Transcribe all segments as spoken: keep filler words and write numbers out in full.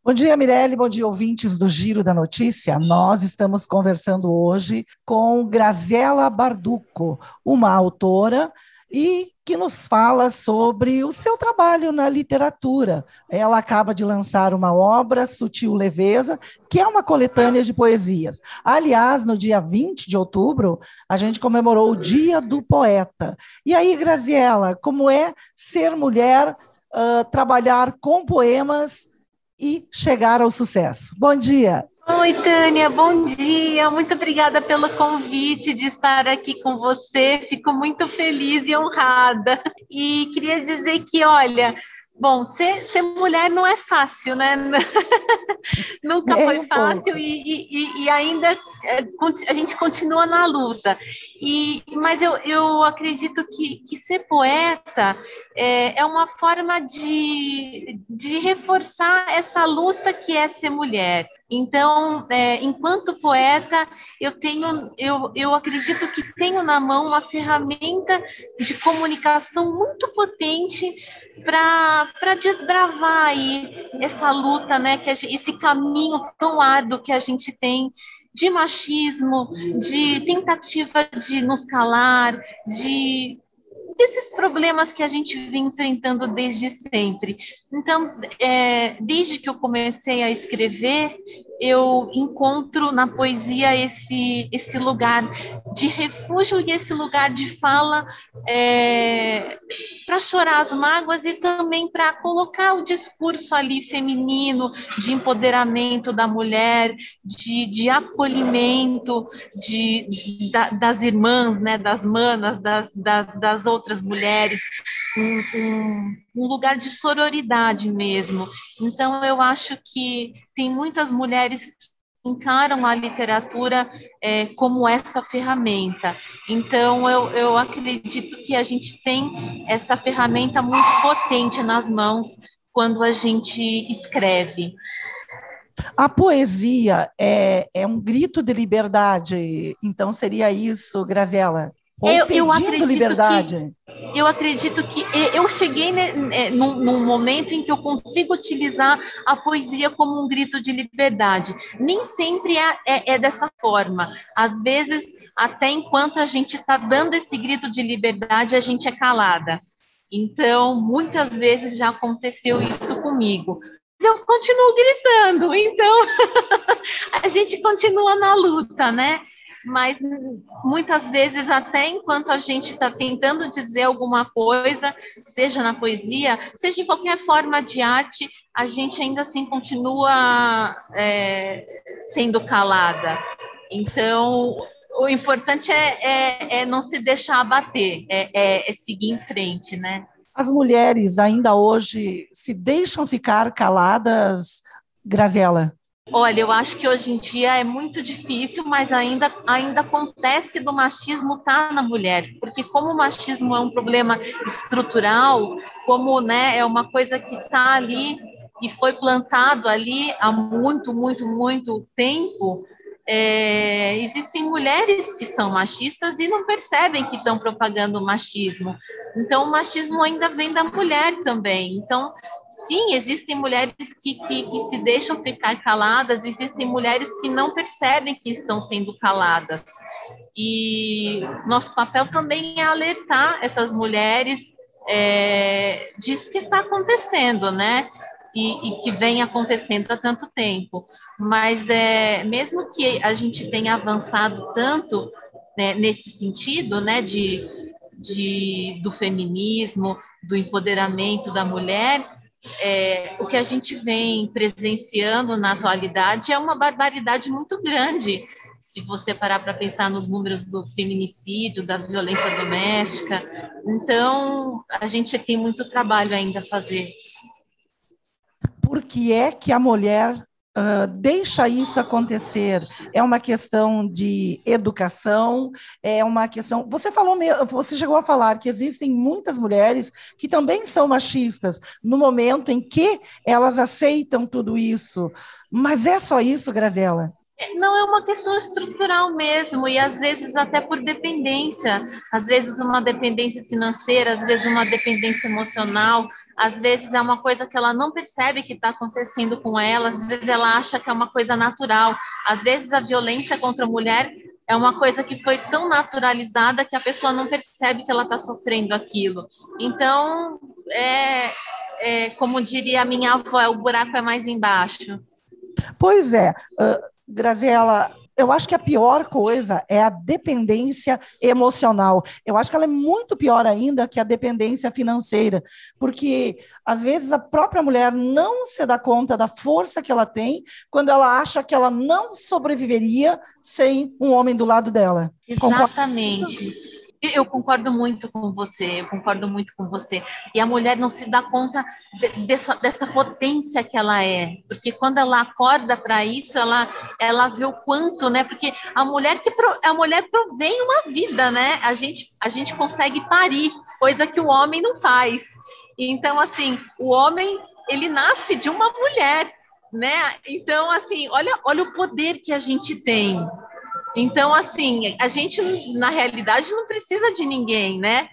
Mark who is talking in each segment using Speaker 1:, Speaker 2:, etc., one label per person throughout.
Speaker 1: Bom dia, Mirelle, bom dia, ouvintes do Giro da Notícia. Nós estamos conversando hoje com Graziela Barducco, uma autora e que nos fala sobre o seu trabalho na literatura. Ela acaba de lançar uma obra, Sutil Leveza, que é uma coletânea de poesias. Aliás, no dia vinte de outubro, a gente comemorou o Dia do Poeta. E aí, Graziela, como é ser mulher, uh, trabalhar com poemas e chegar ao sucesso? Bom dia.
Speaker 2: Oi, Tânia, bom dia. Muito obrigada pelo convite de estar aqui com você. Fico muito feliz e honrada. E queria dizer que, olha, bom, ser, ser mulher não é fácil, né? Nunca foi fácil e, e, e ainda a gente continua na luta. E, mas eu, eu acredito que, que ser poeta é, é uma forma de, de reforçar essa luta que é ser mulher. Então, é, enquanto poeta, eu tenho, eu, eu acredito que tenho na mão uma ferramenta de comunicação muito potente para desbravar aí essa luta, né, que gente, esse caminho tão árduo que a gente tem de machismo, de tentativa de nos calar, de desses problemas que a gente vem enfrentando desde sempre. Então, é, desde que eu comecei a escrever, eu encontro na poesia esse, esse lugar de refúgio e esse lugar de fala é, para chorar as mágoas e também para colocar o discurso ali feminino, de empoderamento da mulher, de, de acolhimento de, da, das irmãs, né, das manas, das, da, das outras mulheres, um, um, um lugar de sororidade mesmo. Então, eu acho que tem muitas mulheres que encaram a literatura é, como essa ferramenta. Então, eu, eu acredito que a gente tem essa ferramenta muito potente nas mãos quando a gente escreve.
Speaker 1: A poesia é, é um grito de liberdade, então seria isso, Graziela? Ou
Speaker 2: eu,
Speaker 1: pedindo
Speaker 2: eu acredito
Speaker 1: liberdade?
Speaker 2: Que, eu acredito que eu cheguei né, num, num momento em que eu consigo utilizar a poesia como um grito de liberdade. Nem sempre é, é, é dessa forma. Às vezes, até enquanto a gente está dando esse grito de liberdade, a gente é calada. Então, muitas vezes já aconteceu isso comigo. Mas eu continuo gritando, então a gente continua na luta, né? Mas muitas vezes, até enquanto a gente está tentando dizer alguma coisa, seja na poesia, seja em qualquer forma de arte, a gente ainda assim continua é, sendo calada. Então, o importante é, é, é não se deixar abater, é, é, é seguir em frente, né?
Speaker 1: As mulheres ainda hoje se deixam ficar caladas, Graziela?
Speaker 2: Olha, eu acho que hoje em dia é muito difícil, mas ainda, ainda acontece do machismo estar na mulher, porque como o machismo é um problema estrutural, como né, é uma coisa que está ali e foi plantado ali há muito, muito, muito tempo, é, existem mulheres que são machistas e não percebem que estão propagando o machismo. Então, o machismo ainda vem da mulher também. Então, sim, existem mulheres que, que, que se deixam ficar caladas, existem mulheres que não percebem que estão sendo caladas. E nosso papel também é alertar essas mulheres é, disso que está acontecendo, né? E, e que vem acontecendo há tanto tempo. Mas é, mesmo que a gente tenha avançado tanto né, nesse sentido, né, de, de, do feminismo, do empoderamento da mulher, é, o que a gente vem presenciando na atualidade é uma barbaridade muito grande. Se você parar para pensar nos números do feminicídio, da violência doméstica, então a gente tem muito trabalho ainda a fazer.
Speaker 1: Por que é que a mulher uh, deixa isso acontecer? É uma questão de educação, é uma questão... Você falou, você chegou a falar que existem muitas mulheres que também são machistas no momento em que elas aceitam tudo isso. Mas é só isso, Graziela?
Speaker 2: Não, é uma questão estrutural mesmo, e às vezes até por dependência, às vezes uma dependência financeira, às vezes uma dependência emocional, às vezes é uma coisa que ela não percebe que está acontecendo com ela, às vezes ela acha que é uma coisa natural, às vezes a violência contra a mulher é uma coisa que foi tão naturalizada que a pessoa não percebe que ela está sofrendo aquilo. Então, é, é, como diria a minha avó, o buraco é mais embaixo.
Speaker 1: Pois é, uh, Graziela, eu acho que a pior coisa é a dependência emocional. Eu acho que ela é muito pior ainda que a dependência financeira, porque às vezes a própria mulher não se dá conta da força que ela tem quando ela acha que ela não sobreviveria sem um homem do lado dela.
Speaker 2: Exatamente. Eu concordo muito com você, eu concordo muito com você. E a mulher não se dá conta de, dessa, dessa potência que ela é, porque quando ela acorda para isso, ela, ela vê o quanto, né? Porque a mulher que pro, a mulher provém uma vida, né? A gente, a gente consegue parir, coisa que o homem não faz. Então, assim, o homem ele nasce de uma mulher, né? Então, assim, olha, olha o poder que a gente tem. Então, assim, a gente, na realidade, não precisa de ninguém, né?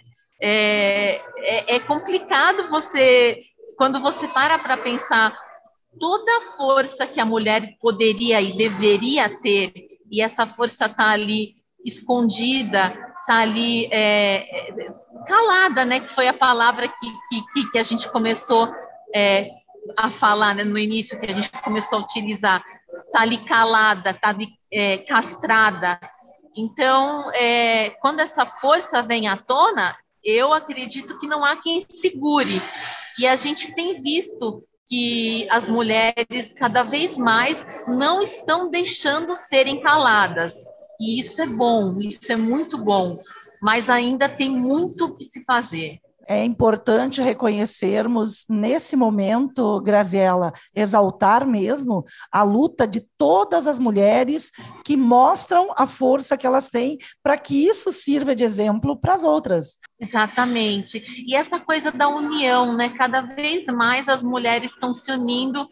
Speaker 2: É, é, é complicado você, quando você para para pensar toda a força que a mulher poderia e deveria ter, e essa força está ali escondida, está ali é, calada, né? Que foi a palavra que, que, que a gente começou é, a falar, né, no início, que a gente começou a utilizar. Está ali calada, está ali é, castrada. Então, é, quando essa força vem à tona, eu acredito que não há quem segure. E a gente tem visto que as mulheres cada vez mais não estão deixando serem caladas. E isso é bom, isso é muito bom, mas ainda tem muito que se fazer.
Speaker 1: É importante reconhecermos, nesse momento, Graziela, exaltar mesmo a luta de todas as mulheres que mostram a força que elas têm para que isso sirva de exemplo para as outras.
Speaker 2: Exatamente. E essa coisa da união, né? Cada vez mais as mulheres estão se unindo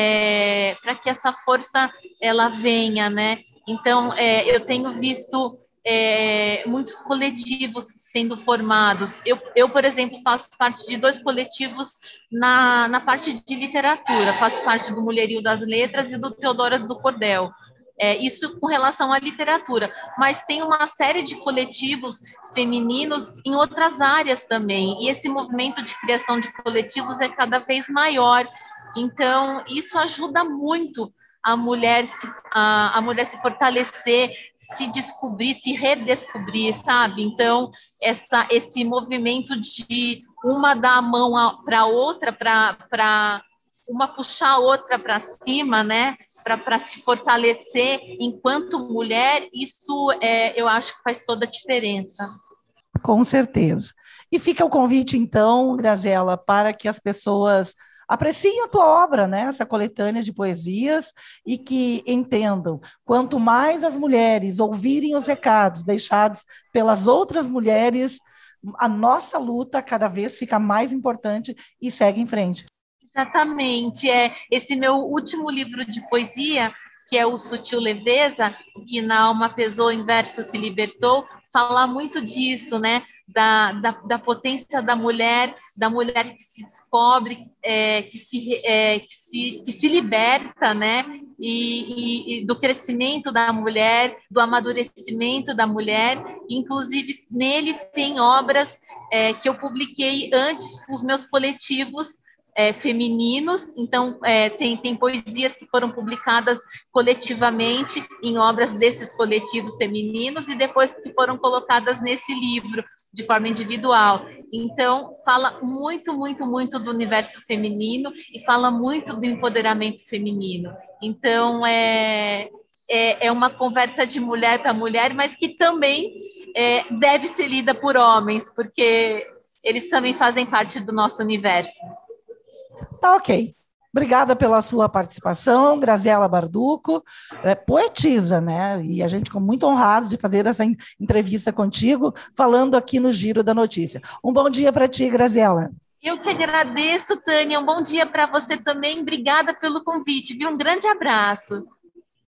Speaker 2: é, para que essa força ela venha, né? Então, é, eu tenho visto é, muitos coletivos sendo formados. Eu, eu, por exemplo, faço parte de dois coletivos na, na parte de literatura. Faço parte do Mulherio das Letras e do Teodoras do Cordel. É, isso com relação à literatura, mas tem uma série de coletivos femininos em outras áreas também, e esse movimento de criação de coletivos é cada vez maior, então isso ajuda muito a mulher se, a, a mulher se fortalecer, se descobrir, se redescobrir, sabe? Então, essa, esse movimento de uma dar a mão para a outra, para uma puxar a outra para cima, né? Para se fortalecer enquanto mulher, isso é, eu acho que faz toda a diferença.
Speaker 1: Com certeza. E fica o convite, então, Graziela, para que as pessoas apreciem a tua obra, né? Essa coletânea de poesias, e que entendam, quanto mais as mulheres ouvirem os recados deixados pelas outras mulheres, a nossa luta cada vez fica mais importante e segue em frente.
Speaker 2: Exatamente, é esse meu último livro de poesia, que é o Sutil Leveza, que na Alma Pesou, em Verso se Libertou, fala muito disso, né, da, da, da potência da mulher, da mulher que se descobre, é, que, se, é, que, se, que se liberta, né, e, e, e do crescimento da mulher, do amadurecimento da mulher, inclusive nele tem obras é, que eu publiquei antes com os meus coletivos, É, femininos, então é, tem, tem poesias que foram publicadas coletivamente em obras desses coletivos femininos e depois que foram colocadas nesse livro de forma individual. Então, fala muito, muito, muito do universo feminino e fala muito do empoderamento feminino. Então, é, é, é uma conversa de mulher para mulher, mas que também é, deve ser lida por homens, porque eles também fazem parte do nosso universo.
Speaker 1: Tá ok. Obrigada pela sua participação, Graziela Barduco, é, poetisa, né? E a gente ficou muito honrado de fazer essa entrevista contigo, falando aqui no Giro da Notícia. Um bom dia para ti, Graziela.
Speaker 2: Eu que agradeço, Tânia. Um bom dia para você também. Obrigada pelo convite, viu? Um grande abraço.